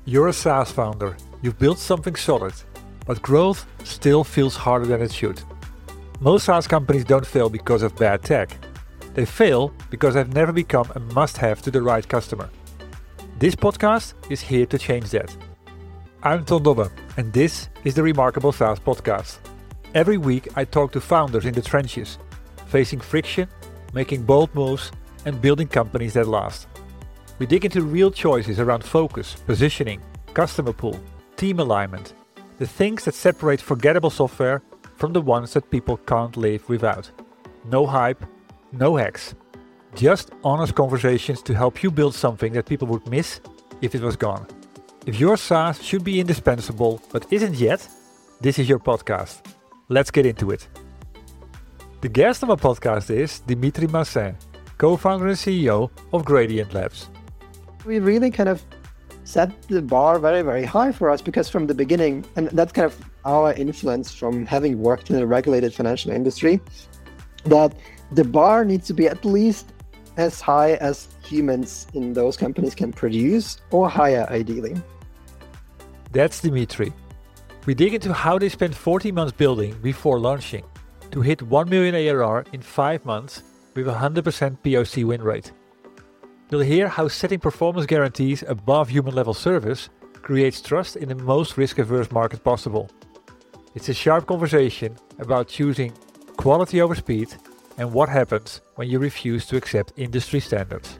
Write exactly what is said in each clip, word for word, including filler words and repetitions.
You're a SaaS founder, you've built something solid, but growth still feels harder than it should. Most SaaS companies don't fail because of bad tech. They fail because they've never become a must-have to the right customer. This podcast is here to change that. I'm Ton Dobbe, and this is the Remarkable SaaS Podcast. Every week I talk to founders in the trenches, facing friction, making bold moves, and building companies that last. We dig into real choices around focus, positioning, customer pool, team alignment, the things that separate forgettable software from the ones that people can't live without. No hype, no hacks. Just honest conversations to help you build something that people would miss if it was gone. If your SaaS should be indispensable but isn't yet, this is your podcast. Let's get into it. The guest of my podcast is Dimitri Massin, co-founder and C E O of Gradient Labs. We really kind of set the bar very, very high for us because from the beginning, and that's kind of our influence from having worked in a regulated financial industry, that the bar needs to be at least as high as humans in those companies can produce, or higher ideally. That's Dimitri. We dig into how they spent fourteen months building before launching to hit one million A R R in five months with a one hundred percent P O C win rate. You'll hear how setting performance guarantees above human-level service creates trust in the most risk-averse market possible. It's a sharp conversation about choosing quality over speed and what happens when you refuse to accept industry standards.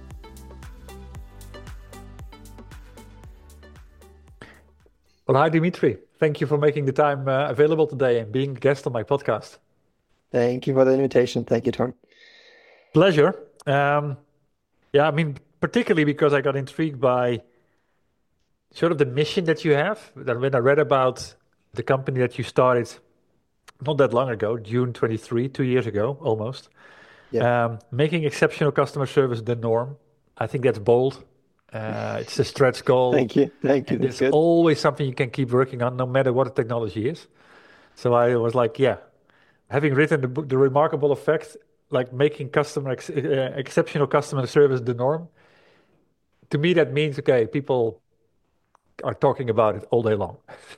Well, hi Dimitri. Thank you for making the time uh, available today and being a guest on my podcast. Thank you for the invitation. Thank you, Tom. Pleasure. Um, yeah, I mean, particularly because I got intrigued by sort of the mission that you have. That when I read about the company that you started not that long ago, June twenty-three, two years ago, almost, Yeah. um, making exceptional customer service the norm. I think that's bold. Uh, it's a stretch goal. Thank you. Thank you. And That's there's good. always something you can keep working on, no matter what the technology is. So I was like, yeah, having written the book, The Remarkable Effect, like making customer ex- uh, exceptional customer service the norm. To me, that means, okay, people are talking about it all day long.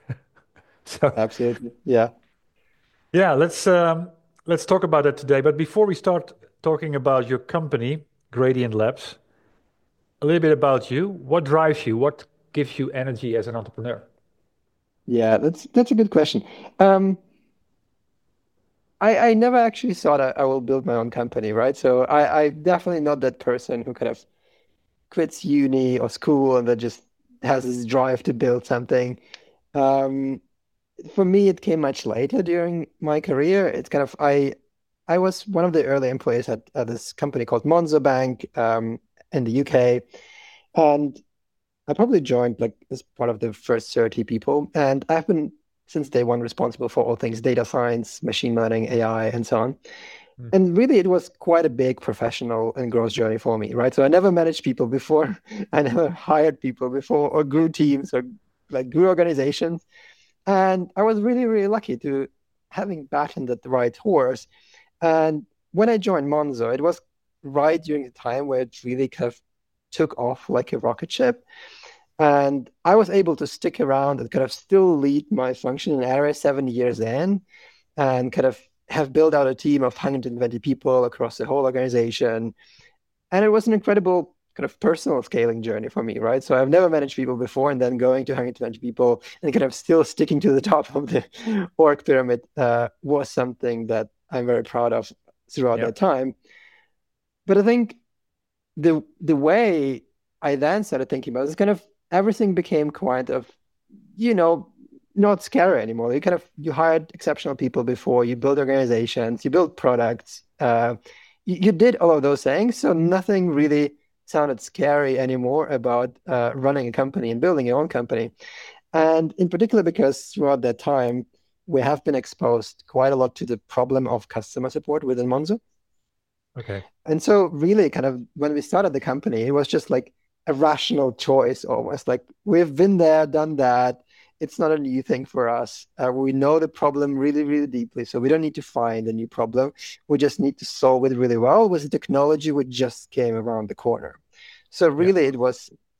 So Absolutely. Yeah. yeah, let's um, let's talk about that today. But before we start talking about your company, Gradient Labs, a little bit about you. What drives you? What gives you energy as an entrepreneur? Yeah, that's that's a good question. Um, I, I never actually thought I, I will build my own company, right? So I, I'm definitely not that person who kind of quits uni or school and then just has this drive to build something. Um, for me, it came much later during my career. It's kind of I I was one of the early employees at, at this company called Monzo Bank um, in the U K, and I probably joined like as part of the first thirty people, and I've been since day one responsible for all things data science, machine learning, A I, and so on. Mm. And really, it was quite a big professional and growth journey for me, right? So I never managed people before. I never hired people before or grew teams or like grew organizations. And I was really, really lucky to having battened at the right horse. And when I joined Monzo, it was right during the time where it really kind of took off like a rocket ship. And I was able to stick around and kind of still lead my function in area seven years in and kind of have built out a team of one hundred twenty people across the whole organization. And it was an incredible kind of personal scaling journey for me, right? So I've never managed people before, and then going to one hundred twenty people and kind of still sticking to the top of the org pyramid uh, was something that I'm very proud of throughout Yeah. that time. But I think the the way I then started thinking about it is kind of everything became quite of, you know, not scary anymore. You kind of, you hired exceptional people before, you build organizations, you build products, uh, you, you did all of those things. So nothing really sounded scary anymore about uh, running a company and building your own company. And in particular, because throughout that time, we have been exposed quite a lot to the problem of customer support within Monzo. Okay. And so really kind of when we started the company, it was just like a rational choice almost. Like we've been there, done that. It's not a new thing for us. Uh, we know the problem really, really deeply. So we don't need to find a new problem. We just need to solve it really well with the technology which just came around the corner. So really Yeah. it was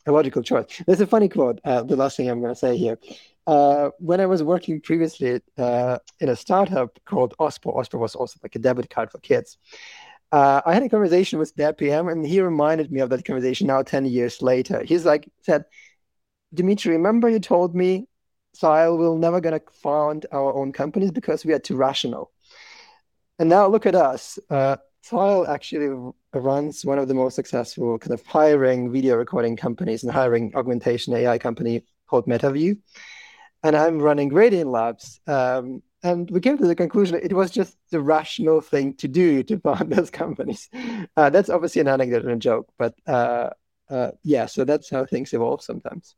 a logical choice. There's a funny quote. Uh, the last thing I'm going to say here. Uh, when I was working previously uh, in a startup called Ospo, Ospo was also like a debit card for kids. Uh, I had a conversation with their P M, and he reminded me of that conversation now ten years later. He's like, said, Dimitri, remember you told me, Sile, we're never going to found our own companies because we are too rational. And now look at us. Uh, Sile actually runs one of the most successful kind of hiring video recording companies and hiring augmentation A I company called MetaView. And I'm running Gradient Labs. Um, and we came to the conclusion it was just the rational thing to do to found those companies. Uh, that's obviously an anecdote and a joke, but uh, uh, yeah, so that's how things evolve sometimes.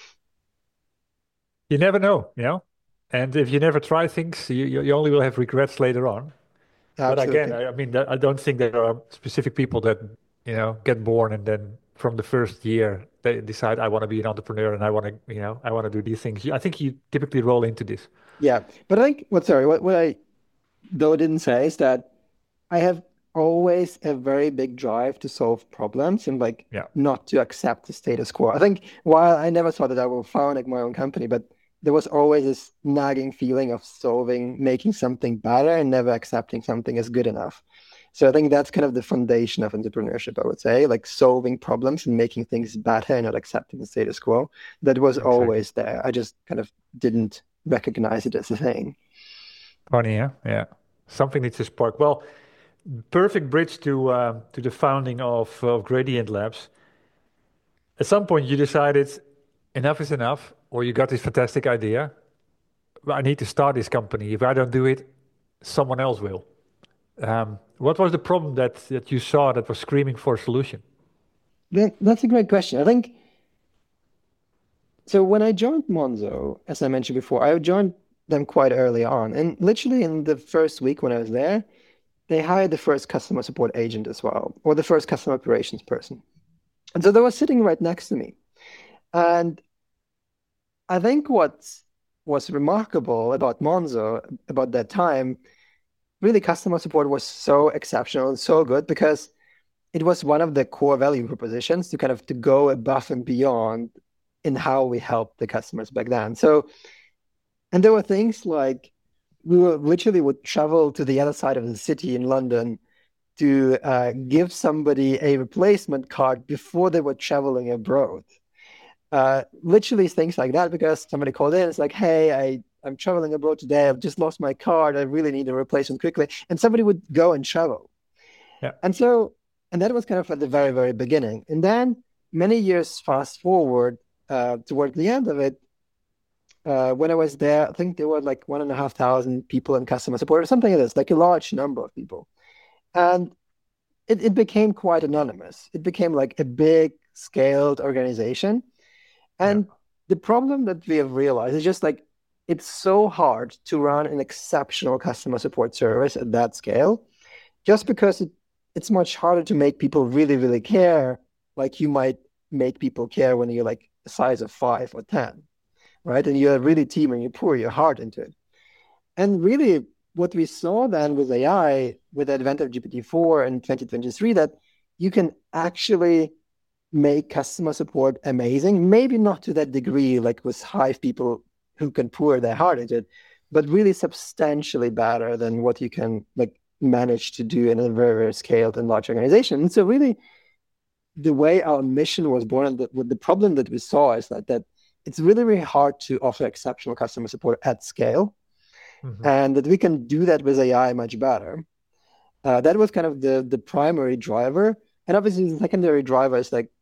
You never know, you know? And if you never try things, you, you you only will have regrets later on. But again, Absolutely. I, I mean, that- I don't think there are specific people that, you know, get born and then from the first year they decide I want to be an entrepreneur and I want to, you know, I want to do these things. I think you typically roll into this. Yeah. But I think what sorry, what, what I though didn't say is that I have always a very big drive to solve problems and like Yeah, not to accept the status quo. I think while I never thought that I will found like my own company, but there was always this nagging feeling of solving, making something better and never accepting something as good enough. So I think that's kind of the foundation of entrepreneurship, I would say, like solving problems and making things better and not accepting the status quo. That was exactly. always there. I just kind of didn't recognize it as a thing. Funny, yeah, yeah. Something needs to spark. Well, perfect bridge to um, to the founding of of Gradient Labs. At some point, you decided enough is enough, or you got this fantastic idea. "Well, I need to start this company. If I don't do it, someone else will." Um, what was the problem that that you saw that was screaming for a solution? That, that's a great question. I think so. When I joined Monzo, as I mentioned before, I joined them quite early on. And literally in the first week when I was there, they hired the first customer support agent as well, or the first customer operations person. And so they were sitting right next to me. And I think what was remarkable about Monzo, about that time, really customer support was so exceptional and so good because it was one of the core value propositions to kind of to go above and beyond in how we helped the customers back then. So, and there were things like we were literally would travel to the other side of the city in London to uh, give somebody a replacement card before they were traveling abroad. Uh, literally things like that because somebody called in. It's like, hey, I I'm traveling abroad today. I've just lost my card. I really need a replacement quickly. And somebody would go and travel. Yeah, And so, and that was kind of at the very, very beginning. And then many years fast forward uh, toward the end of it, uh, when I was there, I think there were like one and a half thousand people in customer support or something like this, like a large number of people. And it, it became quite anonymous. It became like a big scaled organization. yeah, And the problem that we have realized is just like it's so hard to run an exceptional customer support service at that scale, just because it, it's much harder to make people really, really care, like you might make people care when you're like the size of five or ten, right? And you're really team and you pour your heart into it. And really, what we saw then with A I, with the advent of G P T four in twenty twenty-three, that you can actually make customer support amazing. Maybe not to that degree, like with Hive people who can pour their heart into it, but really substantially better than what you can like manage to do in a very, very scaled and large organization. And so really the way our mission was born and the, with the problem that we saw is that, that it's really, really hard to offer exceptional customer support at scale hmm, and that we can do that with A I much better. Uh, that was kind of the, the primary driver. And obviously the secondary driver is like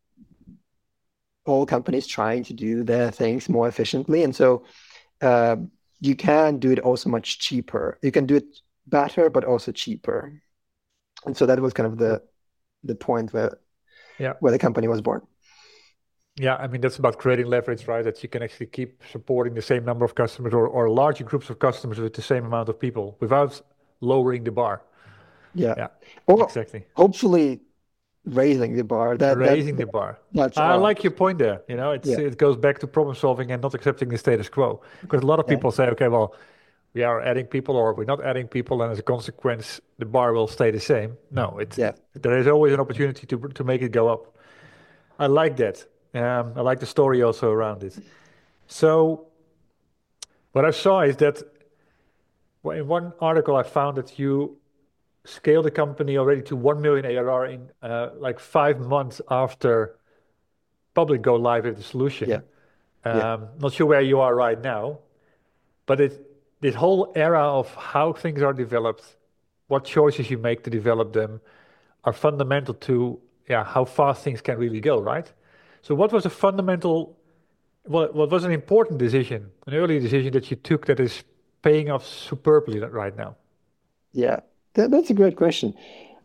all companies trying to do their things more efficiently. And so uh, you can do it also much cheaper. You can do it better, but also cheaper. And so that was kind of the the point where yeah, where the company was born. yeah. I mean, that's about creating leverage, right? That you can actually keep supporting the same number of customers or, or larger groups of customers with the same amount of people without lowering the bar. Yeah. Yeah, Or exactly. hopefully raising the bar. That that Raising the bar. that's I our like your point there. You know, it's yeah. it goes back to problem solving and not accepting the status quo. Because a lot of Yeah. people say, okay, well, we are adding people or we're not adding people, and as a consequence, the bar will stay the same. No, it Yeah. there is always an opportunity to to make it go up. I like that. Um, I like the story also around it. So what I saw is that well, in one article I found that you scaled the company already to one million A R R in uh, like five months after public go live with the Yeah, solution. yeah, Um, not sure where you are right now, but it this whole era of how things are developed, what choices you make to develop them, are fundamental to yeah how fast things can really go, right? So what was a fundamental, what, what was an important decision, an early decision that you took that is paying off superbly right now? yeah. That, that's a great question.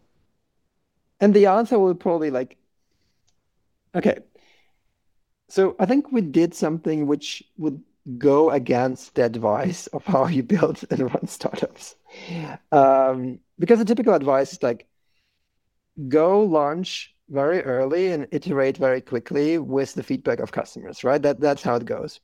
And the answer will probably like, okay, so I think we did something which would go against the advice of how you build and run startups. Um, because the typical advice is like, go launch very early and iterate very quickly with the feedback of customers, right? That that's how it goes.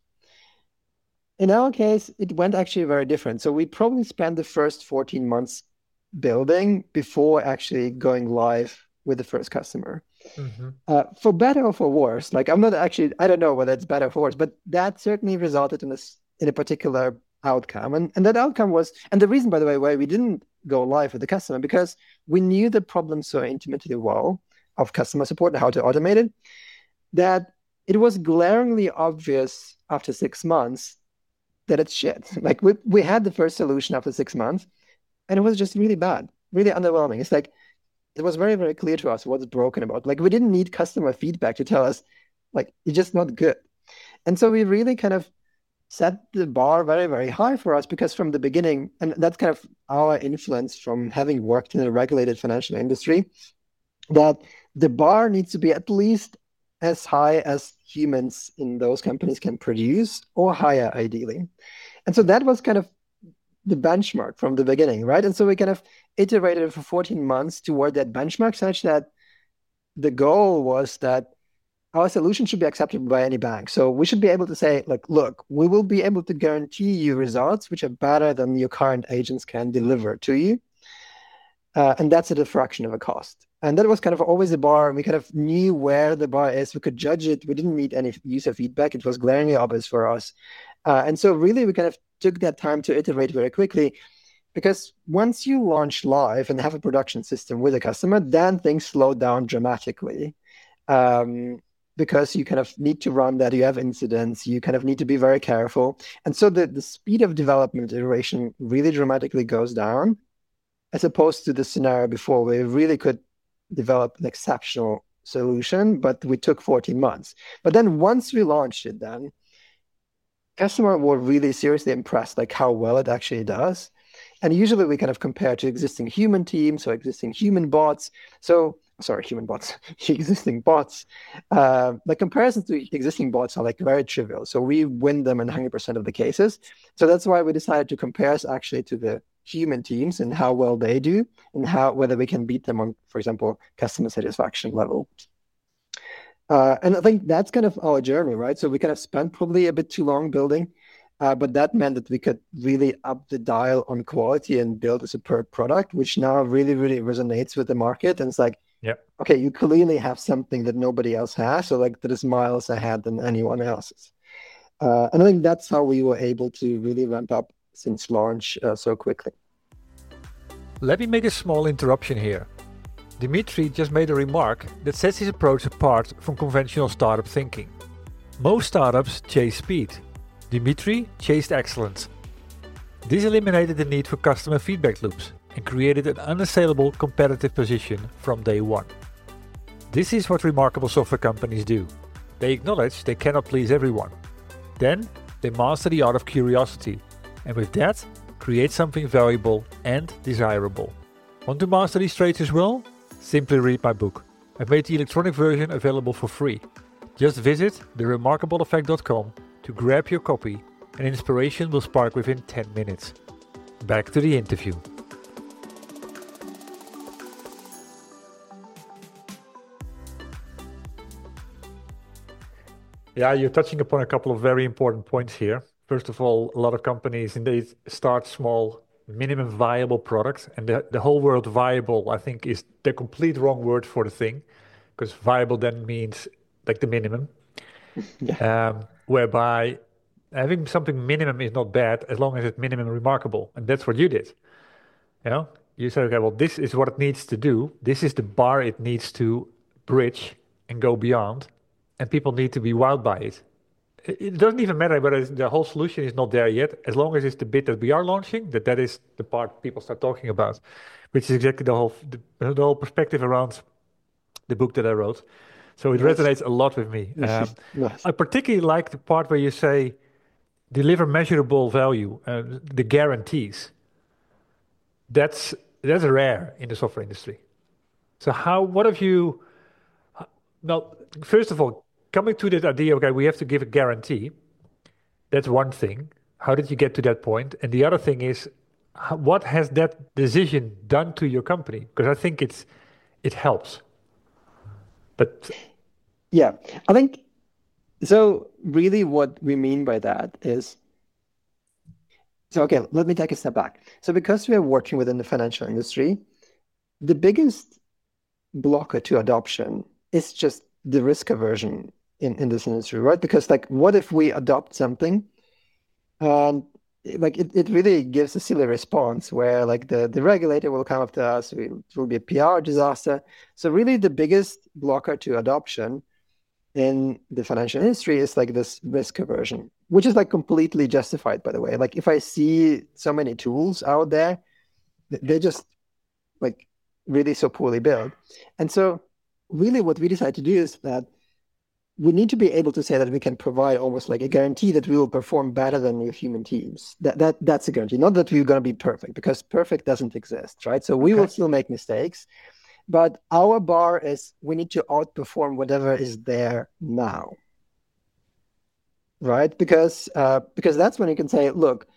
In our case, it went actually very different. So we probably spent the first fourteen months building before actually going live with the first customer. Hmm. Uh, for better or for worse, like I'm not actually, I don't know whether it's better or for worse, but that certainly resulted in this in a particular outcome. And and that outcome was, and the reason, by the way, why we didn't go live with the customer, because we knew the problem so intimately well of customer support and how to automate it, that it was glaringly obvious after six months that it's shit. Like we we had the first solution after six months, and it was just really bad, really underwhelming. It's like it was very, very clear to us what's broken about. Like we didn't need customer feedback to tell us, like, it's just not good. And so we really kind of set the bar very, very high for us because from the beginning, and that's kind of our influence from having worked in a regulated financial industry, that the bar needs to be at least as high as humans in those companies can produce or higher, ideally. And so that was kind of the benchmark from the beginning, right? And so we kind of iterated for fourteen months toward that benchmark, such that the goal was that our solution should be accepted by any bank. So we should be able to say, like, look, we will be able to guarantee you results which are better than your current agents can deliver to you. Uh, and that's at a fraction of a cost. And that was kind of always a bar. We kind of knew where the bar is. We could judge it. We didn't need any user feedback. It was glaringly obvious for us. Uh, and so really we kind of took that time to iterate very quickly, because once you launch live and have a production system with a customer, then things slow down dramatically. Um, because you kind of need to run that, you have incidents, you kind of need to be very careful. And so the, the speed of development iteration really dramatically goes down, as opposed to the scenario before where we really could develop an exceptional solution, but we took fourteen months. But then once we launched it, then customers were really seriously impressed, like how well it actually does. And usually we kind of compare to existing human teams or existing human bots. So, sorry, human bots, existing bots. Uh, the comparisons to existing bots are like very trivial. So we win them in one hundred percent of the cases. So that's why we decided to compare us actually to the human teams and how well they do and how whether we can beat them on, for example, customer satisfaction level. Uh, and I think that's kind of our journey, right? So we kind of spent probably a bit too long building, uh, but that meant that we could really up the dial on quality and build a superb product, which now really, really resonates with the market. And it's like, Yeah. okay, you clearly have something that nobody else has. So like that is miles ahead than anyone else's. Uh, and I think that's how we were able to really ramp up since launch uh, so quickly. Let me make a small interruption here. Dimitri just made a remark that sets his approach apart from conventional startup thinking. Most startups chase speed. Dimitri chased excellence. This eliminated the need for customer feedback loops and created an unassailable competitive position from day one. This is what remarkable software companies do. They acknowledge they cannot please everyone. Then they master the art of curiosity, and with that, create something valuable and desirable. Want to master these traits as well? Simply read my book. I've made the electronic version available for free. Just visit the remarkable effect dot com to grab your copy, and inspiration will spark within ten minutes. Back to the interview. Yeah, you're touching upon a couple of very important points here. First of all, a lot of companies indeed start small, minimum viable products, and the, the whole word viable, I think, is the complete wrong word for the thing, because viable then means like the minimum. Yeah. um, whereby having something minimum is not bad as long as it's minimum remarkable. And that's what you did. You know, you said, okay, well, this is what it needs to do. This is the bar it needs to bridge and go beyond. And people need to be wowed by it. It it doesn't even matter whether it's- the whole solution is not there yet, as long as it's the bit that we are launching, that that is the part people start talking about, which is exactly the whole the, the whole perspective around the book that I wrote. So it Nice. resonates a lot with me. Um, Nice. I particularly like the part where you say deliver measurable value, uh, the guarantees. That's that's rare in the software industry. So how, what have you, well, first of all, coming to that idea, okay, we have to give a guarantee. That's one thing. How did you get to that point? And the other thing is, how, what has that decision done to your company? Because I think it's it helps. But Yeah. I think so. Really, what we mean by that is so, okay, let me take a step back. So, because we are working within the financial industry, the biggest blocker to adoption is just the risk aversion in, in this industry, right? Because, like, what if we adopt something and like it, it really gives a silly response where like the, the regulator will come after us, it will be a P R disaster. So really the biggest blocker to adoption in the financial industry is like this risk aversion, which is like completely justified, by the way. Like if I see so many tools out there, they're just like really so poorly built. And so really what we decided to do is that we need to be able to say that we can provide almost like a guarantee that we will perform better than your human teams. That that that's a guarantee. Not that we're going to be perfect, because perfect doesn't exist, right? So we will okay, still make mistakes, but our bar is we need to outperform whatever is there now, right? Because uh, because that's when you can say, look,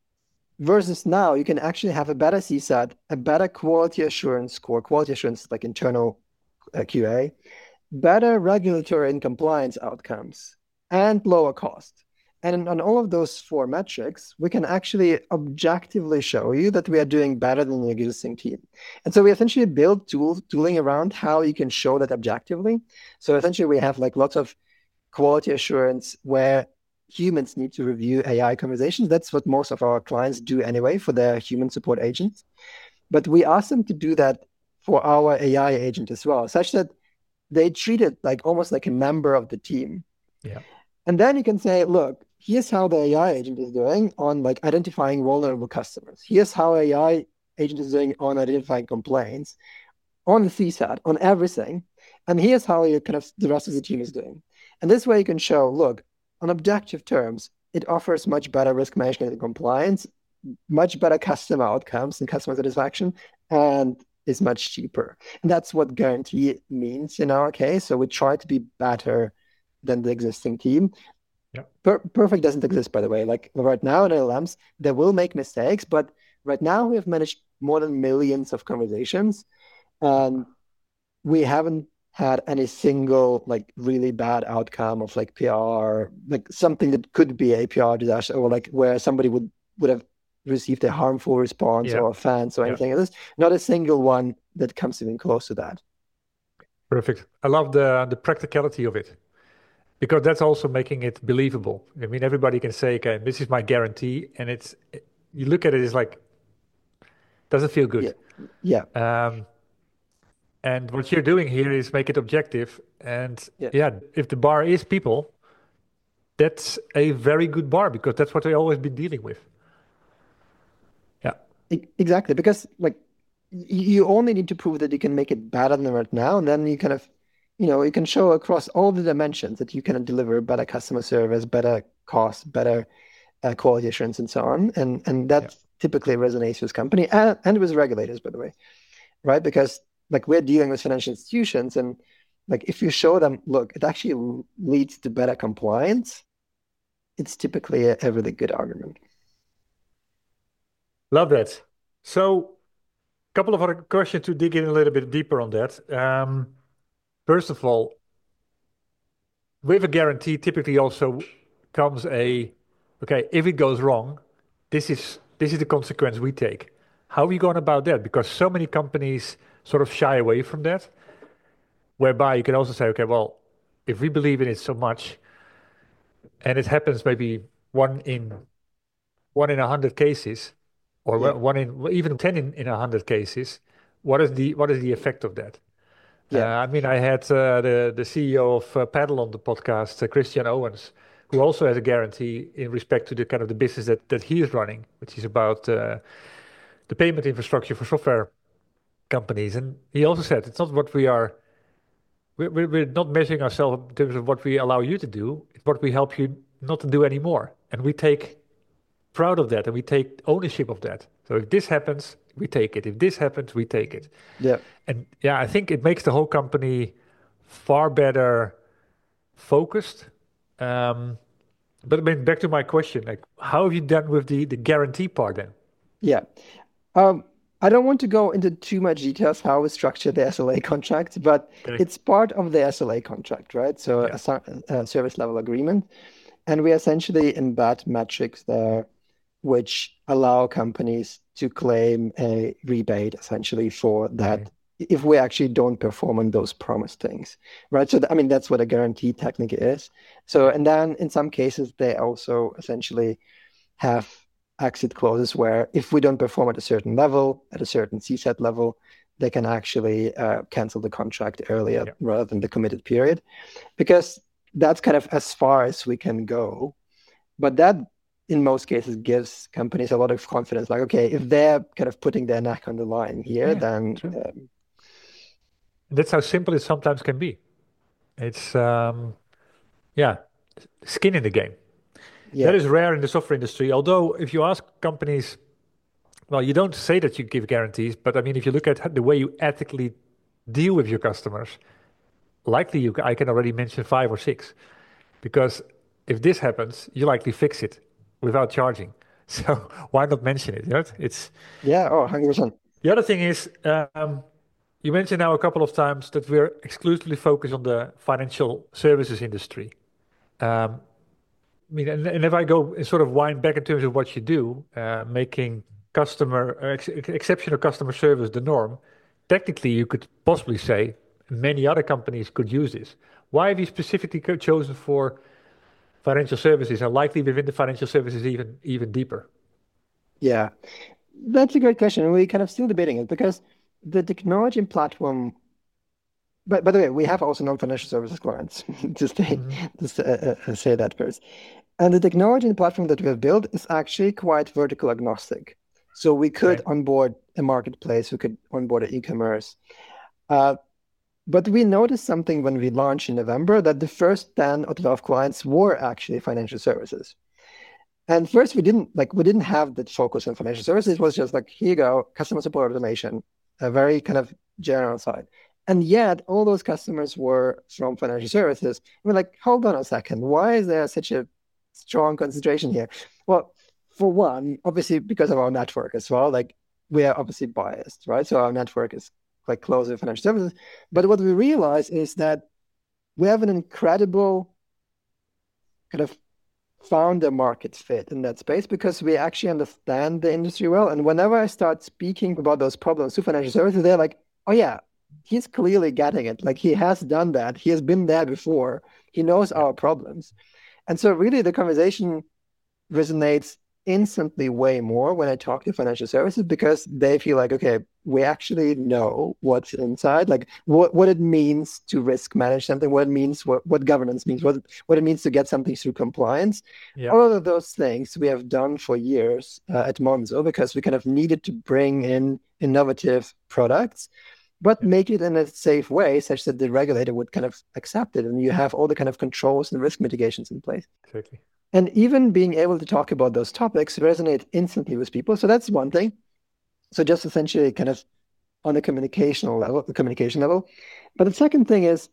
versus now, you can actually have a better C SAT, a better quality assurance score. Quality assurance is like internal uh, Q A, better regulatory and compliance outcomes, and lower cost. And on all of those four metrics, we can actually objectively show you that we are doing better than the existing team. And so we essentially build tools, tooling around how you can show that objectively. So essentially we have like lots of quality assurance where humans need to review A I conversations. That's what most of our clients do anyway for their human support agents. But we ask them to do that for our A I agent as well, such that they treat it like almost like a member of the team. yeah, And then you can say, look, here's how the A I agent is doing on like identifying vulnerable customers. Here's how A I agent is doing on identifying complaints, on the C SAT, on everything. And here's how you kind of the rest of the team is doing. And this way you can show, look, on objective terms, it offers much better risk management and compliance, much better customer outcomes and customer satisfaction, and is much cheaper. And that's what guarantee means in our case. So we try to be better than the existing team. yeah. Per- perfect doesn't exist, by the way. Like right now in L L Ms, they will make mistakes, but right now we have managed more than millions of conversations, and we haven't had any single like really bad outcome of like P R, like something that could be a P R disaster, or like where somebody would would have received a harmful response Yeah, or offense or yeah, anything. There's not a single one that comes even close to that. perfect. I love the the practicality of it because that's also making it believable. I mean, everybody can say, okay, this is my guarantee, and it's you look at it, it's like doesn't feel good. Yeah, yeah, Um, and what you're doing here is make it objective. And yeah. yeah, if the bar is people, that's a very good bar because that's what they always been dealing with. Yeah, E- Exactly, because like y- you only need to prove that you can make it better than right now, and then you kind of, you know, you can show across all the dimensions that you can deliver better customer service, better cost, better uh, quality assurance, and so on. And and yeah, that typically resonates with company and, and with regulators, by the way, right? Because like we're dealing with financial institutions, and like if you show them, look, it actually l- leads to better compliance, it's typically a, a really good argument. love that. So, a couple of other questions to dig in a little bit deeper on that. Um, first of all, with a guarantee, typically also comes a, okay, if it goes wrong, this is this is the consequence we take. How are you going about that? Because so many companies sort of shy away from that, whereby you can also say, okay, well, if we believe in it so much, and it happens maybe one in one in a hundred cases, or Yeah. one in even ten in, in a hundred cases, what is the what is the effect of that? Uh, Yeah. I mean, I had uh, the the C E O of uh, Paddle on the podcast, uh, Christian Owens, who also has a guarantee in respect to the kind of the business that that he is running, which is about uh, the payment infrastructure for software companies. And he also said it's not what we are. We're, we're we're not measuring ourselves in terms of what we allow you to do. It's what we help you not to do anymore, and we take proud of that and we take ownership of that. So if this happens, we take it. If this happens, we take it. Yeah. And yeah, I think it makes the whole company far better focused. Um, but I mean, back to my question, like, how have you done with the the guarantee part then? Yeah. Um, I don't want to go into too much details how we structure the S L A contract, but Okay. it's part of the S L A contract, right? So Yeah. a, ser- a service level agreement. And we essentially embed metrics there which allow companies to claim a rebate essentially for Okay. that if we actually don't perform on those promised things, right? So, th- I mean, that's what a guarantee technically is. So, Yeah. and then in some cases, they also essentially have exit clauses where if we don't perform at a certain level, at a certain C SAT level, they can actually uh, cancel the contract earlier Yeah. rather than the committed period, because that's kind of as far as we can go. But that, in most cases, gives companies a lot of confidence. Like, okay, if they're kind of putting their neck on the line here, Yeah. then True. um, And that's how simple it sometimes can be. It's um, yeah, skin in the game. yeah, That is rare in the software industry. Although, if you ask companies, well, you don't say that you give guarantees, but I mean, if you look at the way you ethically deal with your customers, likely you, I can already mention five or six. Because if this happens, you likely fix it without charging. So why not mention it? Right? It's yeah, oh, one hundred percent. the other thing is um, you mentioned now a couple of times that we're exclusively focused on the financial services industry. Um, I mean, and, and if I go and sort of wind back in terms of what you do, uh, making customer uh, ex exceptional customer service the norm, technically you could possibly say many other companies could use this. Why have you specifically co- chosen for financial services and likely within the financial services even even deeper? Yeah, that's a great question. And we kind of still debating it because the technology platform, but by the way, we have also non-financial services clients, just to, Hmm. just uh, uh, say that first. And the technology platform that we have built is actually quite vertical agnostic. So we could Okay. onboard a marketplace, we could onboard an e-commerce. Uh, but we noticed something when we launched in November that the first ten or twelve clients were actually financial services. And first we didn't like we didn't have that focus on financial services. It was just like, here you go, customer support automation, a very kind of general side. And yet all those customers were from financial services. We're like, hold on a second, why is there such a strong concentration here? Well, for one, obviously because of our network as well, like we are obviously biased, right? So our network is like close to financial services. But what we realize is that we have an incredible kind of found a market fit in that space because we actually understand the industry well. And whenever I start speaking about those problems to financial services, they're like, oh, yeah, he's clearly getting it. Like he has done that. He has been there before. He knows Yeah. our problems. And so, really, the conversation resonates instantly way more when I talk to financial services because they feel like, okay, we actually know what's inside, like what, what it means to risk manage something, what it means, what, what governance means, what, what it means to get something through compliance. Yeah. All of those things we have done for years uh, at Monzo because we kind of needed to bring in innovative products, but Yeah. make it in a safe way such that the regulator would kind of accept it and you have all the kind of controls and risk mitigations in place. Exactly. And even being able to talk about those topics resonate instantly with people. So that's one thing. So just essentially kind of on a communicational level, the communication level. But the second thing is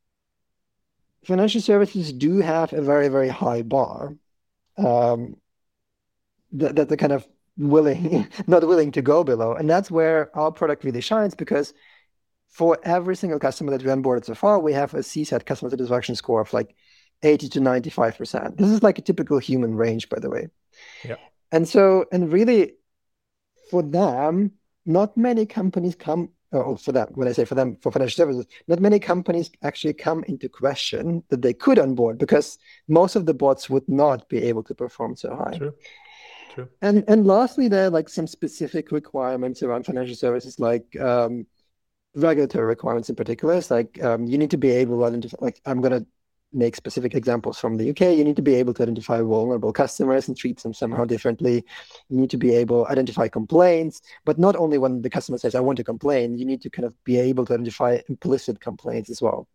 financial services do have a very, very high bar um, that, that they're kind of willing, not willing to go below. And that's where our product really shines because for every single customer that we onboarded so far, we have a C SAT customer satisfaction score of like eighty to ninety-five percent. This is like a typical human range, by the way. Yeah. And so, and really for them, not many companies come or for them, when I say for them, for financial services, not many companies actually come into question that they could onboard because most of the bots would not be able to perform so high. True. True. And and lastly, there are like some specific requirements around financial services, like um, regulatory requirements in particular. It's like um, you need to be able to identify, like I'm going to make specific examples from the U K. You need to be able to identify vulnerable customers and treat them somehow differently. You need to be able to identify complaints, but not only when the customer says, I want to complain, you need to kind of be able to identify implicit complaints as well.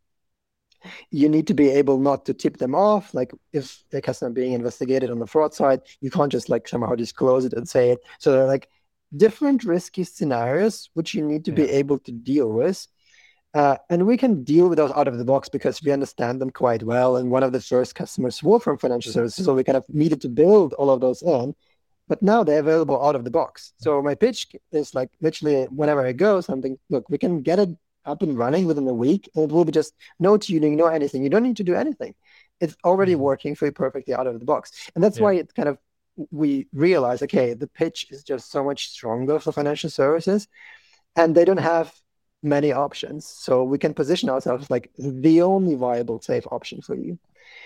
You need to be able not to tip them off. Like if a customer being investigated on the fraud side, you can't just like somehow disclose it and say it. So there are like different risky scenarios which you need to yeah. be able to deal with. Uh, and we can deal with those out of the box because we understand them quite well. And one of the first customers were from financial services, so we kind of needed to build all of those in. But now they're available out of the box. So my pitch is like literally whenever I go, something, look, we can get it up and running within a week, and it will be just no tuning, no anything. You don't need to do anything. It's already mm-hmm. working for you perfectly out of the box. And that's yeah. why it kind of, we realize, okay, the pitch is just so much stronger for financial services, and they don't have many options. So we can position ourselves like the only viable, safe option for you.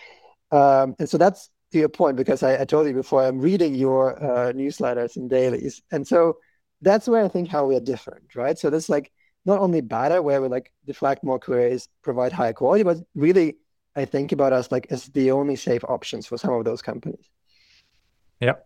Um, and so that's to your point, because I, I told you before, I'm reading your uh, newsletters and dailies. And so that's where I think how we are different, right? So that's like not only better, where we like deflect more queries, provide higher quality, but really I think about us like as the only safe options for some of those companies. Yeah.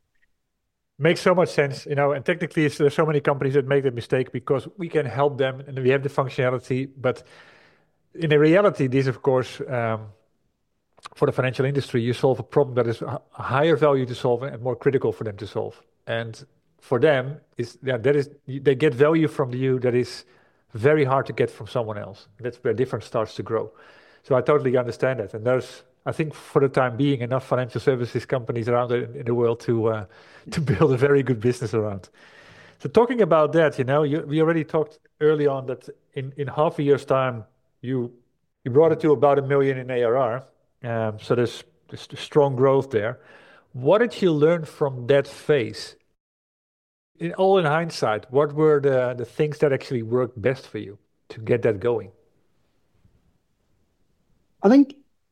Makes so much sense, you know, and technically there's so many companies that make that mistake because we can help them and we have the functionality. But in the reality, this, of course, um, for the financial industry, you solve a problem that is a higher value to solve and more critical for them to solve. And for them, is yeah, that is they get value from you that is very hard to get from someone else. That's where difference starts to grow. So I totally understand that. And there's, I think, for the time being, enough financial services companies around in the world to uh, to build a very good business around. So talking about that, you know, you, we already talked early on that in, in half a year's time, you you brought it to about a million in A R R. Um, so there's, there's strong growth there. What did you learn from that phase? In all in hindsight, what were the, the things that actually worked best for you to get that going? I think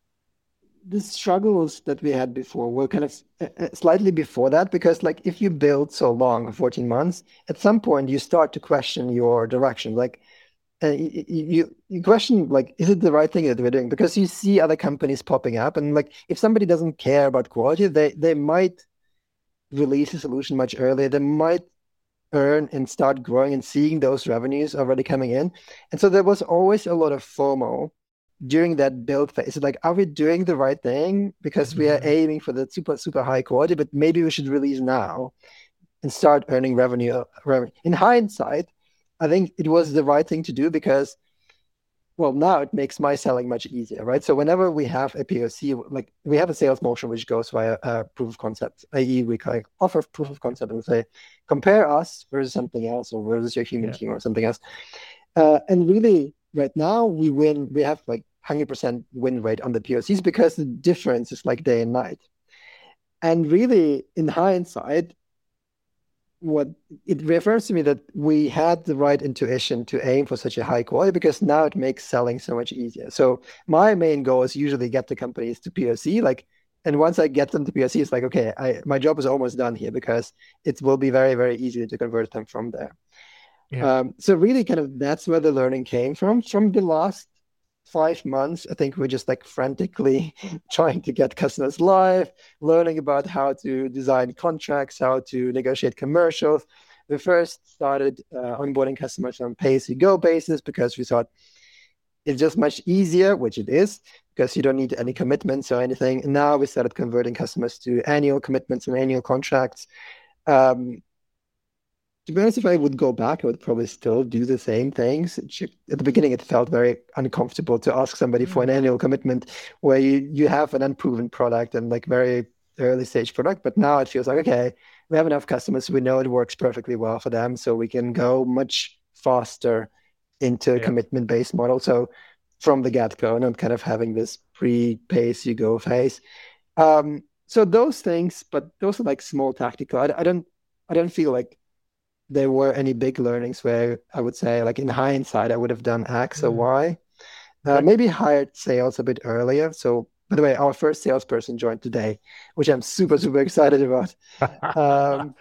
the struggles that we had before were kind of uh, slightly before that, because like if you build so long, fourteen months, at some point you start to question your direction. Like uh, you, you you question like, is it the right thing that we're doing? Because you see other companies popping up, and like if somebody doesn't care about quality, they they might release a solution much earlier. They might earn and start growing and seeing those revenues already coming in. And so there was always a lot of FOMO during that build phase. It's like, are we doing the right thing? Because we are aiming for the super, super high quality, but maybe we should release now and start earning revenue. In hindsight, I think it was the right thing to do because, well, now it makes my selling much easier, right? So whenever we have a P O C, like we have a sales motion which goes via a proof of concept, that is we kind of offer proof of concept and say, compare us versus something else or versus your human yeah. team or something else. Uh, and really, right now, we win, we have like one hundred percent win rate on the P O Cs because the difference is like day and night. And really, in hindsight, what it refers to me that we had the right intuition to aim for such a high quality, because now it makes selling so much easier. So my main goal is usually get the companies to P O C, like, and once I get them to P O C, it's like, okay, I, my job is almost done here because it will be very, very easy to convert them from there. Yeah. Um, so really kind of that's where the learning came from. From the last five months, I think we're just like frantically trying to get customers live, learning about how to design contracts, how to negotiate commercials. We first started uh, onboarding customers on pay-as-you-go basis because we thought it's just much easier, which it is, because you don't need any commitments or anything. And now we started converting customers to annual commitments and annual contracts. Um, To be honest, if I would go back, I would probably still do the same things. At the beginning, it felt very uncomfortable to ask somebody for an annual commitment where you, you have an unproven product and like very early stage product. But now it feels like, okay, we have enough customers. We know it works perfectly well for them. So we can go much faster into a yeah. commitment-based model. So from the get-go, not kind of having this pre-pay-as-you-go phase. Um, so those things, but those are like small tactical. I, I don't, I don't feel like there were any big learnings where I would say, like in hindsight, I would have done X or Mm. Y. Uh, Okay. maybe hired sales a bit earlier. So, by the way, our first salesperson joined today, which I'm super, super excited about, um,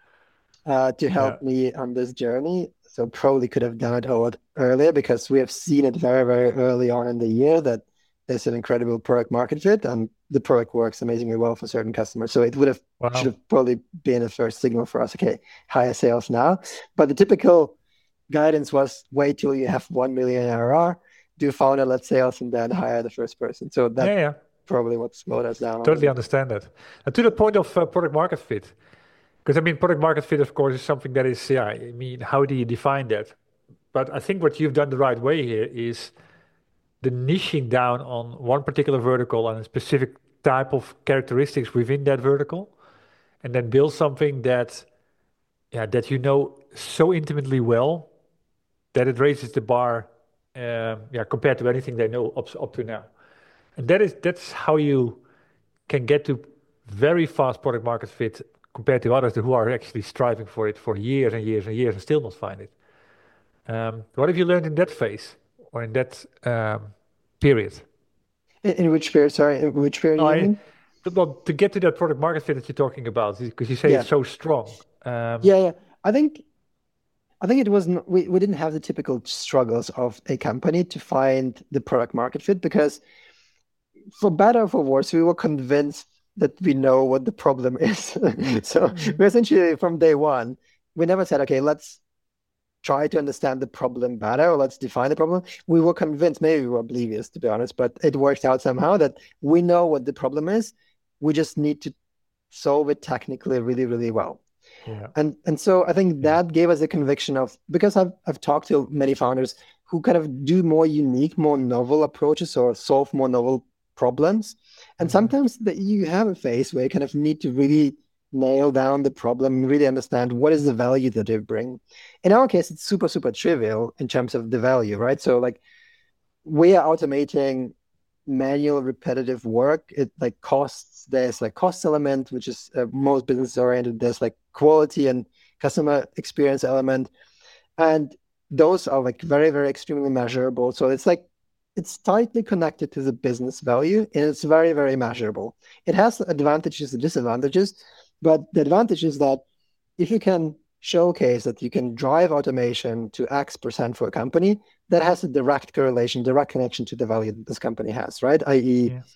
uh, to Yeah. help me on this journey. So, probably could have done it a lot earlier because we have seen it very, very early on in the year that there's an incredible product market fit and the product works amazingly well for certain customers. So, it would have should Wow. have probably been a first signal for us. Okay, hire sales now. But the typical guidance was wait till you have one million A R R, do founder-led sales, and then hire the first person. So that Yeah, yeah. probably what slowed us down a little Totally bit. understand that. And to the point of uh, product market fit, because I mean, product market fit, of course, is something that is, yeah, I mean, how do you define that? But I think what you've done the right way here is the niching down on one particular vertical and a specific type of characteristics within that vertical, and then build something that, yeah, that you know so intimately well that it raises the bar, um, yeah, compared to anything they know up, up to now. And that is that's how you can get to very fast product market fit compared to others who are actually striving for it for years and years and years and still not find it. Um, what have you learned in that phase or in that um, period? In, in which period? Sorry, in which period No, do you I, mean? well, to get to that product market fit that you're talking about, because you say Yeah, it's so strong. Um, yeah, yeah. I think I think it wasn't we, we didn't have the typical struggles of a company to find the product market fit because for better or for worse, we were convinced that we know what the problem is. So Mhm. we essentially from day one, we never said, okay, let's try to understand the problem better or let's define the problem. We were convinced, maybe we were oblivious to be honest, but it worked out somehow that we know what the problem is. We just need to solve it technically really, really well. Yeah, And and so I think yeah, that gave us a conviction of because I've I've talked to many founders who kind of do more unique, more novel approaches or solve more novel problems. And hmm, sometimes that you have a phase where you kind of need to really nail down the problem, really understand what is the value that they bring. In our case, it's super, super trivial in terms of the value, right? So like we are automating manual repetitive work. It like costs, there's like cost element, which is uh, most business oriented. There's like quality and customer experience element. And those are like very, very extremely measurable. So it's like it's tightly connected to the business value and it's very, very measurable. It has advantages and disadvantages, but the advantage is that if you can showcase that you can drive automation to X percent for a company, that has a direct correlation, direct connection to the value that this company has, right? that is, yeah,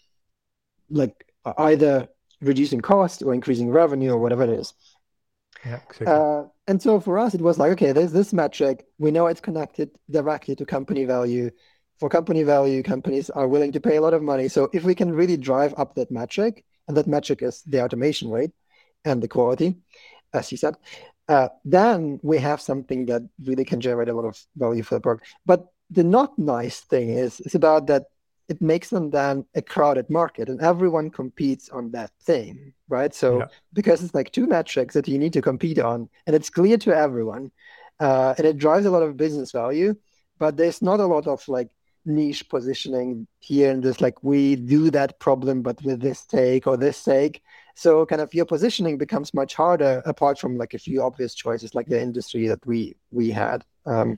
like either reducing cost or increasing revenue or whatever it is. yeah, exactly. Uh, and so for us, it was like, okay, there's this metric. We know it's connected directly to company value. For company value, companies are willing to pay a lot of money. So if we can really drive up that metric, and that metric is the automation rate and the quality, as you said, uh, then we have something that really can generate a lot of value for the product. But the not nice thing is, it's about that it makes them then a crowded market and everyone competes on that thing, right? So Yeah, because it's like two metrics that you need to compete on and it's clear to everyone, uh, and it drives a lot of business value, but there's not a lot of like niche positioning here and this like we do that problem but with this take or this take. So kind of your positioning becomes much harder apart from like a few obvious choices like the industry that we we had. Um,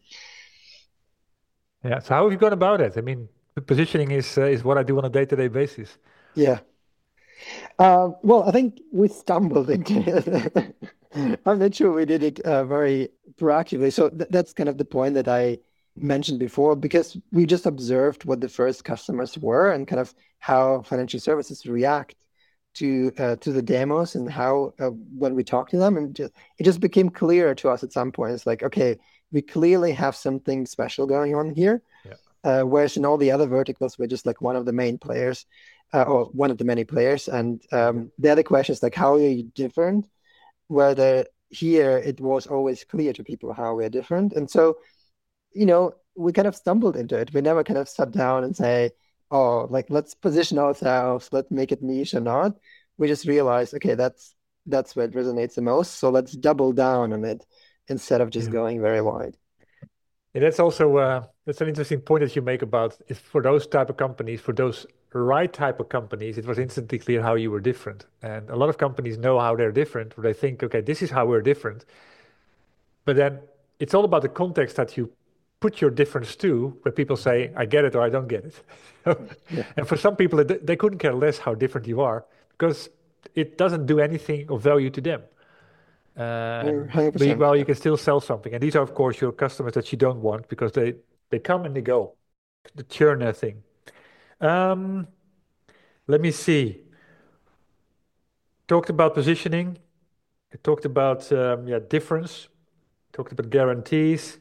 yeah. So how have you gone about it? I mean, the positioning is uh, is what I do on a day-to-day basis. yeah. Uh, well, I think we stumbled into it. I'm not sure we did it uh, very proactively. So th that's kind of the point that I mentioned before, because we just observed what the first customers were and kind of how financial services react to uh, to the demos and how uh, when we talk to them, and just, it just became clear to us at some point. It's like, okay, we clearly have something special going on here. Yeah, Uh, whereas in all the other verticals, we're just like one of the main players, uh, or one of the many players. And yeah, um, the other question is like, how are you different? Whether here it was always clear to people how we're different. And so, you know, we kind of stumbled into it. We never kind of sat down and say, oh, like let's position ourselves, let's make it niche or not. We just realized, okay, that's that's where it resonates the most. So let's double down on it instead of just yeah. going very wide. Yeah, that's also uh, that's an interesting point that you make about if for those type of companies, for those right type of companies, it was instantly clear how you were different. And a lot of companies know how they're different, or they think, okay, this is how we're different. but then it's all about the context that you put your difference to, where people say, I get it or I don't get it. Yeah, And for some people, they they couldn't care less how different you are because it doesn't do anything of value to them. Uh, and one hundred percent. meanwhile, you Yeah. can still sell something. And these are, of course, your customers that you don't want because they, they come and they go. The churn thing. Um, let me see. Talked about positioning. I talked about um, yeah difference. Talked about guarantees.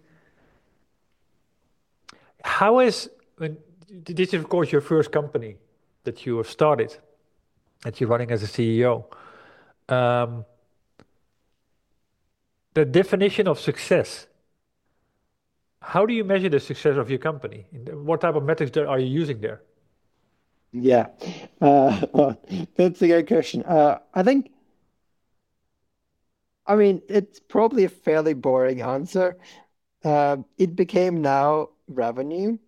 How is when this is of course your first company that you have started, that you're running as a C E O. Um, the definition of success. How do you measure the success of your company? What type of metrics there are you using there? Yeah. Uh, well, that's a good question. Uh, I think, I mean, it's probably a fairly boring answer. Uh, it became now revenue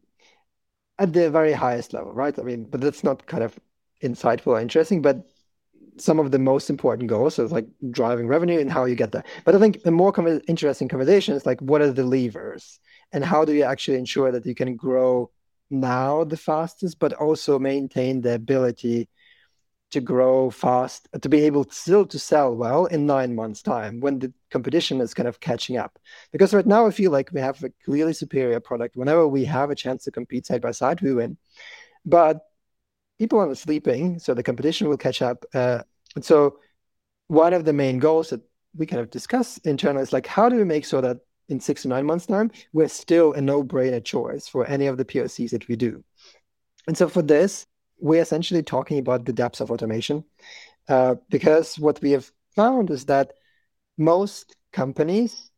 at the very highest level, right? I mean, but that's not kind of insightful or interesting, but some of the most important goals is like driving revenue and how you get there. But I think the more conver interesting conversation is like, what are the levers and how do you actually ensure that you can grow now the fastest, but also maintain the ability to grow fast, to be able still to sell well in nine months' time when the competition is kind of catching up. Because right now I feel like we have a clearly superior product. Whenever we have a chance to compete side by side, we win. But people are sleeping, so the competition will catch up. Uh, and so one of the main goals that we kind of discuss internally is like, how do we make sure that in six to nine months' time, we're still a no-brainer choice for any of the P O Cs that we do? And so for this, we're essentially talking about the depths of automation, uh, because what we have found is that most companies,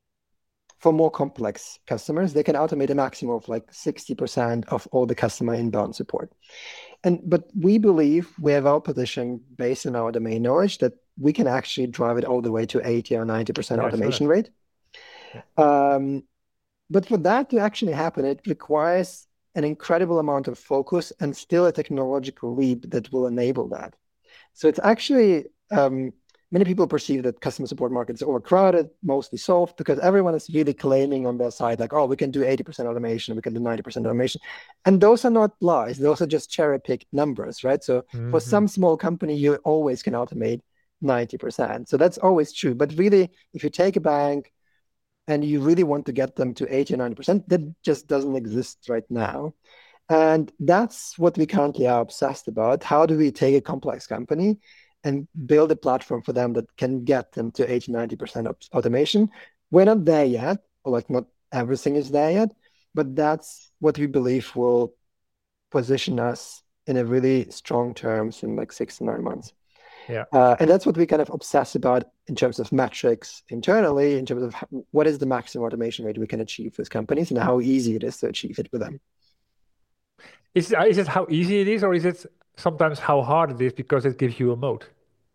for more complex customers, they can automate a maximum of like sixty percent of all the customer inbound support. And but we believe we have our position based on our domain knowledge that we can actually drive it all the way to eighty or ninety percent Yeah, I saw automation that. rate. Yeah. Um, but for that to actually happen, it requires an incredible amount of focus and still a technological leap that will enable that. So it's actually, um, many people perceive that customer support market is overcrowded, mostly soft, because everyone is really claiming on their side, like, oh, we can do eighty percent automation, we can do ninety percent automation. And those are not lies. Those are just cherry-picked numbers, right? So for Hmm. some small company, you always can automate ninety percent. So that's always true. But really, if you take a bank and you really want to get them to eighty or ninety percent, that just doesn't exist right now. And that's what we currently are obsessed about. How do we take a complex company and build a platform for them that can get them to eighty, ninety percent of automation? We're not there yet, or like not everything is there yet, but that's what we believe will position us in a really strong terms in like six to nine months. Yeah. Uh, and that's what we kind of obsess about in terms of metrics internally, in terms of how, what is the maximum automation rate we can achieve with companies and how easy it is to achieve it with them. Is is it how easy it is, or is it sometimes how hard it is because it gives you a moat?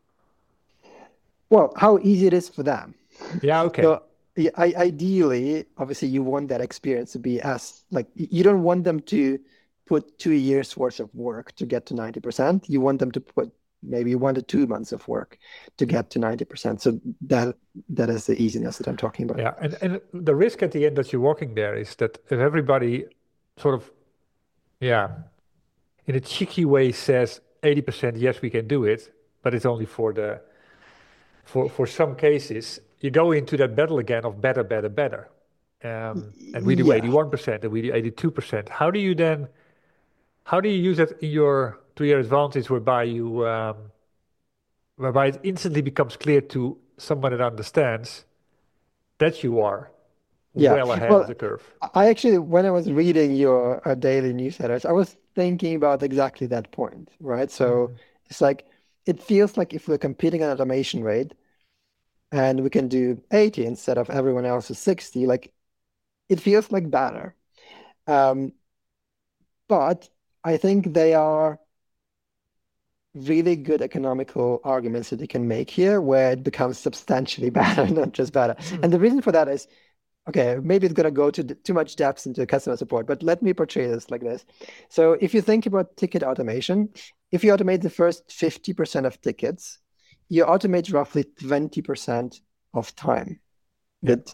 Well, how easy it is for them. Yeah, okay. So yeah, I, ideally, obviously, you want that experience to be as like you don't want them to put two years worth of work to get to ninety percent. You want them to put maybe one to two months of work to get to ninety percent. So that that is the easiness that I'm talking about. Yeah, and and the risk at the end that you're working there is that if everybody sort of, yeah, in a cheeky way says eighty percent, yes, we can do it, but it's only for the for for some cases, you go into that battle again of better, better, better. Um, and we do Yeah. eighty-one percent and we do eighty-two percent. How do you then, how do you use that in your to your advantage whereby you um, whereby it instantly becomes clear to someone that understands that you are Yeah. well ahead of Well, the curve? I actually, when I was reading your uh, daily newsletters, I was thinking about exactly that point, right? So Mhm. it's like, it feels like if we're competing on automation rate and we can do eighty instead of everyone else's sixty, like it feels like better. Um, but I think they are really good economical arguments that you can make here where it becomes substantially better, not just better. Hmm. And the reason for that is, okay, maybe it's going to go to d- too much depth into customer support, but let me portray this like this. So if you think about ticket automation, if you automate the first fifty percent of tickets, you automate roughly twenty percent of time Yeah. that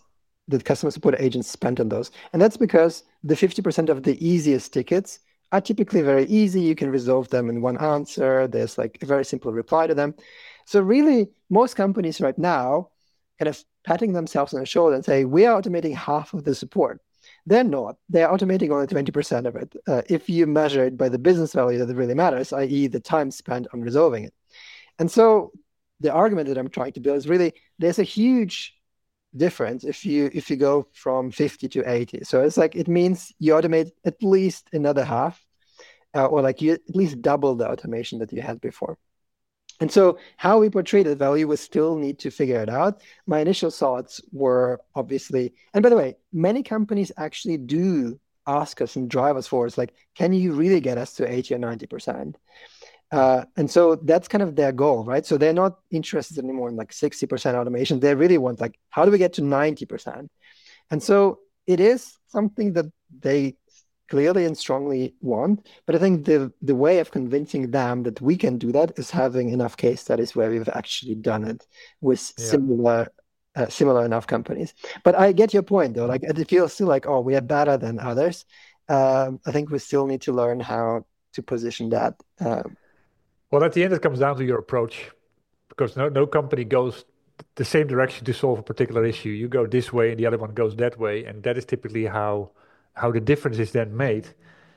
the customer support agents spent on those. And that's because the fifty percent of the easiest tickets are typically very easy. You can resolve them in one answer. There's like a very simple reply to them. So really, most companies right now kind of patting themselves on the shoulder and say, we are automating half of the support. They're not. They're automating only twenty percent of it. Uh, if you measure it by the business value that really matters, that is the time spent on resolving it. And so the argument that I'm trying to build is really, there's a huge difference if you if you go from fifty to eighty. So it's like, it means you automate at least another half, uh, or like you at least double the automation that you had before. And so how we portray that value, we still need to figure it out. My initial thoughts were obviously, and by the way, many companies actually do ask us and drive us forward. It's like, can you really get us to eighty or ninety percent? Uh, and so that's kind of their goal, right? So they're not interested anymore in like sixty percent automation. They really want like, how do we get to ninety percent? And so it is something that they clearly and strongly want. But I think the the way of convincing them that we can do that is having enough case studies where we've actually done it with Yeah. similar uh, similar enough companies. But I get your point though. Like it feels still like, oh, we are better than others. Um, I think we still need to learn how to position that. Um, Well, at the end, it comes down to your approach because no, no company goes the same direction to solve a particular issue. You go this way and the other one goes that way, and that is typically how how the difference is then made.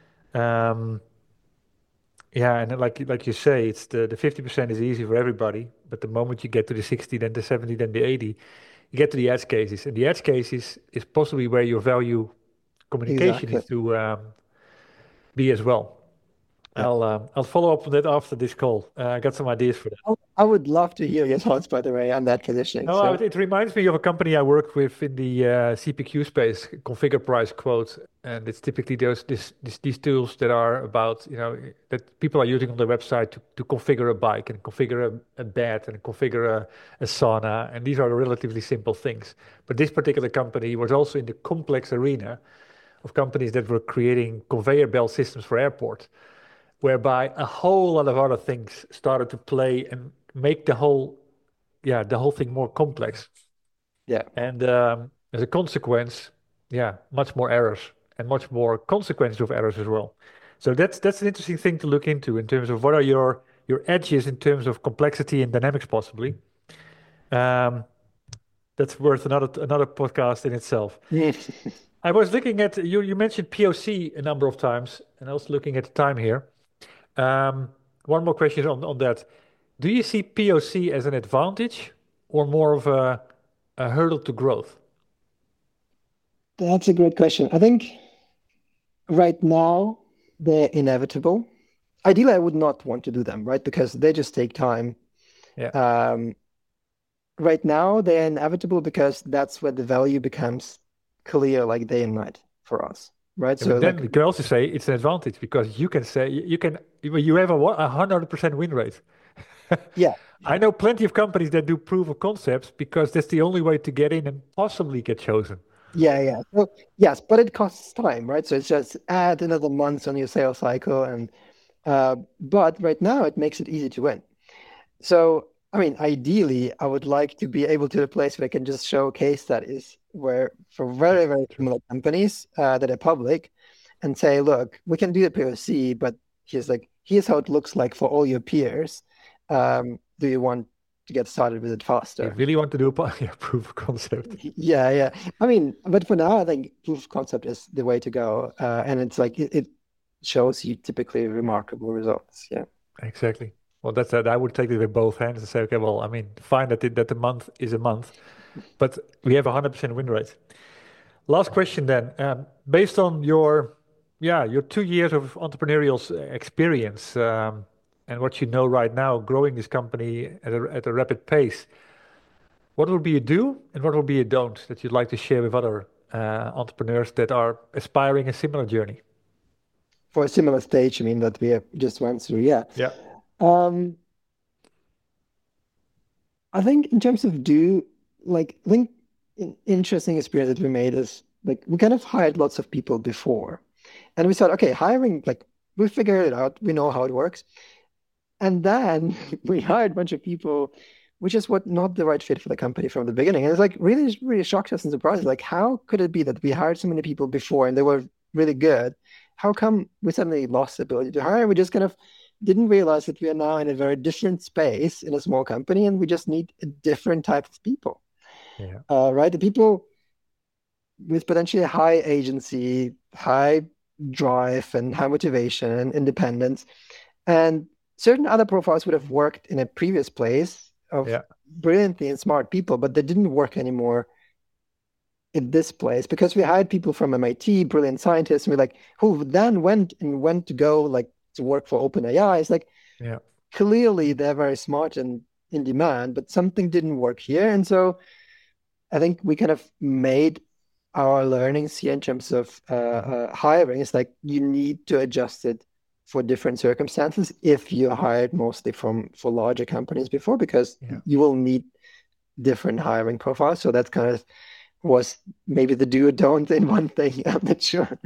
Um, yeah, and then like like you say, it's the the fifty percent is easy for everybody, but the moment you get to the sixty, then the seventy, then the eighty, you get to the edge cases, and the edge cases is possibly where your value communication exactly. needs to um, be as well. Yeah. I'll um, I'll follow up on that after this call. Uh, I got some ideas for that. I I would love to hear your thoughts, by the way, on that positioning. No, So it, it reminds me of a company I worked with in the uh, C P Q space, configure price quote, and it's typically those this, this, these tools that are about you know that people are using on their website to, to configure a bike and configure a, a bed and configure a, a sauna, and these are relatively simple things. But this particular company was also in the complex arena of companies that were creating conveyor belt systems for airports, whereby a whole lot of other things started to play and make the whole yeah the whole thing more complex. yeah, And um, as a consequence, yeah, much more errors and much more consequences of errors as well. So that's that's an interesting thing to look into in terms of what are your your edges in terms of complexity and dynamics possibly. Um, that's worth another another podcast in itself. I was looking at you. You mentioned P O C a number of times, and I was looking at the time here. Um, one more question on on that. Do you see P O C as an advantage or more of a, a hurdle to growth? that's a great question. I think right now they're inevitable. Ideally, I would not want to do them, right? Because they just take time. Yeah. Um, right now, they're inevitable because that's where the value becomes clear, like day and night for us, right? Yeah, So, but then like, you can also say it's an advantage because you can say you can you have a one- a hundred percent win rate. yeah, I know plenty of companies that do proof of concepts because that's the only way to get in and possibly get chosen. yeah, yeah. So, yes, but it costs time, right? So it's just add another month on your sales cycle, and uh, but right now it makes it easy to win. So, I mean, ideally, I would like to be able to a place where I can just show case studies where for very, very True. similar companies uh, that are public and say, look, we can do the P O C, but here's like, here's how it looks like for all your peers. Um, do you want to get started with it You faster? really want to do a po- yeah, proof of concept. Yeah, yeah. I mean, but for now, I think proof of concept is the way to go. Uh, and it's like, it, it shows you typically remarkable results. Yeah. Exactly. Well, that's that. I would take it with both hands and say, okay, well, I mean, fine that it, that the month is a month, but we have a hundred percent win rate. Last question then. Um, based on your, yeah, your two years of entrepreneurial s- experience um, and what you know right now, growing this company at a, at a rapid pace, what will be a do and what will be a don't that you'd like to share with other uh, entrepreneurs that are aspiring a similar journey? For a similar stage, I mean, that we have just went through. Yeah. Yeah. Um, I think in terms of do, like, I think an interesting experience that we made is like we kind of hired lots of people before, and we thought, okay, hiring, like, we figured it out, we know how it works, and then we hired a bunch of people which is what not the right fit for the company from the beginning. And it's like really, really shocked us and surprised. Like, how could it be that we hired so many people before and they were really good? How come we suddenly lost the ability to hire? We just kind of didn't realize that we are now in a very different space in a small company, and we just need a different type of people. Yeah. Uh, right? The people with potentially high agency, high drive, and high motivation and independence, and certain other profiles would have worked in a previous place of Yeah. brilliantly and smart people, but they didn't work anymore in this place because we hired people from M I T, brilliant scientists, and we like who then went and went to go like to work for OpenAI. It's like, Yeah. clearly they're very smart and in demand, but something didn't work here. And so I think we kind of made our learnings here in terms of uh, uh, hiring. It's like you need to adjust it for different circumstances if you hired mostly from for larger companies before, because Yeah. you will need different hiring profiles. So that kind of was maybe the do or don't in one thing. I'm not sure.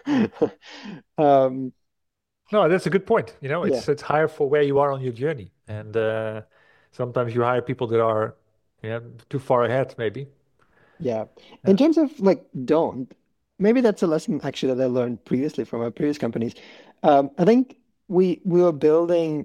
um, No, that's a good point. You know, yeah, it's it's hire for where you are on your journey, and uh, sometimes you hire people that are, yeah, too far ahead, maybe. yeah. In Yeah. terms of like don't, maybe that's a lesson actually that I learned previously from our previous companies. Um, I think we we were building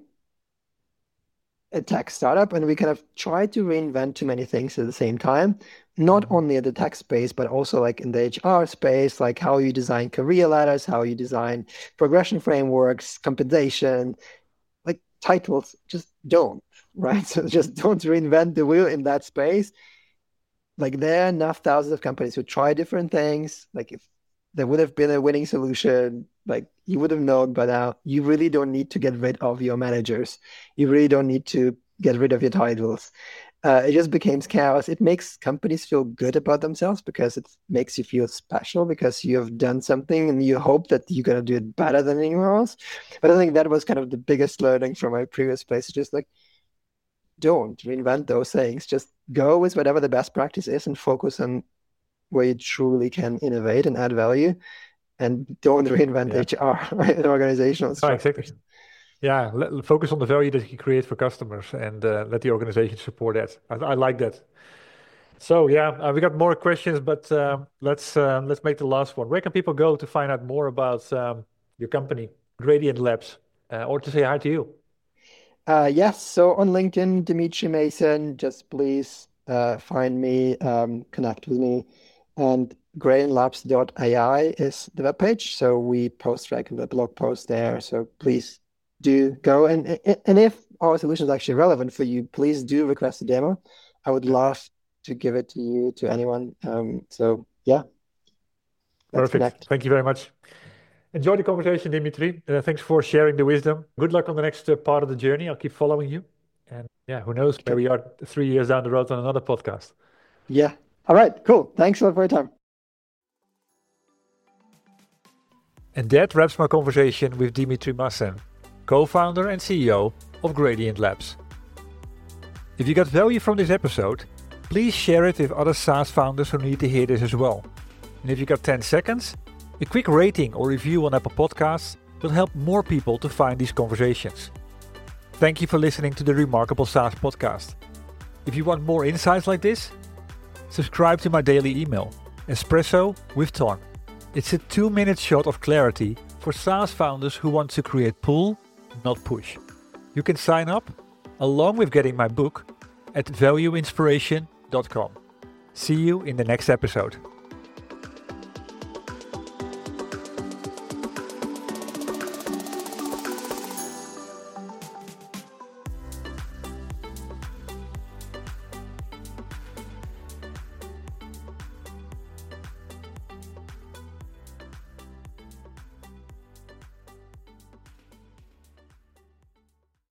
a tech startup and we kind of tried to reinvent too many things at the same time, not Mhm. only in the tech space, but also like in the H R space, like how you design career ladders, how you design progression frameworks, compensation, like titles. Just don't, right? So just don't reinvent the wheel in that space. Like there are enough thousands of companies who try different things. Like if there would have been a winning solution, like you would have known by now. You really don't need to get rid of your managers. You really don't need to get rid of your titles. Uh, it just becomes chaos. It makes companies feel good about themselves because it makes you feel special because you have done something and you hope that you're going to do it better than anyone else. But I think that was kind of the biggest learning from my previous place. Just like, don't reinvent those things. Just go with whatever the best practice is and focus on where you truly can innovate and add value. And don't reinvent Yeah. H R and organizational No, exactly. structures. Yeah, let, focus on the value that you create for customers, and uh, let the organization support that. I, I like that. So yeah, uh, we got more questions, but um, let's uh, let's make the last one. Where can people go to find out more about um, your company, Gradient Labs, uh, or to say hi to you? Uh, yes, so on LinkedIn, Dimitri Mason, just please uh, find me, um, connect with me. And gradient labs dot A I is the webpage. So we post regular blog posts there. So please do go. And, and if our solution is actually relevant for you, please do request a demo. I would Yeah. love to give it to you, to anyone. Um, so yeah, let's Perfect. connect. Thank you very much. Enjoy the conversation, Dimitri. Uh, thanks for sharing the wisdom. Good luck on the next uh, part of the journey. I'll keep following you. And yeah, who knows where Okay. we are three years down the road on another podcast. Yeah. All right. Cool. Thanks a lot for your time. And that wraps my conversation with Dimitri Massen, co-founder and C E O of Gradient Labs. If you got value from this episode, please share it with other SaaS founders who need to hear this as well. And if you got ten seconds, a quick rating or review on Apple Podcasts will help more people to find these conversations. Thank you for listening to the Remarkable SaaS podcast. If you want more insights like this, subscribe to my daily email, Espresso with Ton. It's a two-minute shot of clarity for SaaS founders who want to create pull, not push. You can sign up, along with getting my book, at value inspiration dot com. See you in the next episode.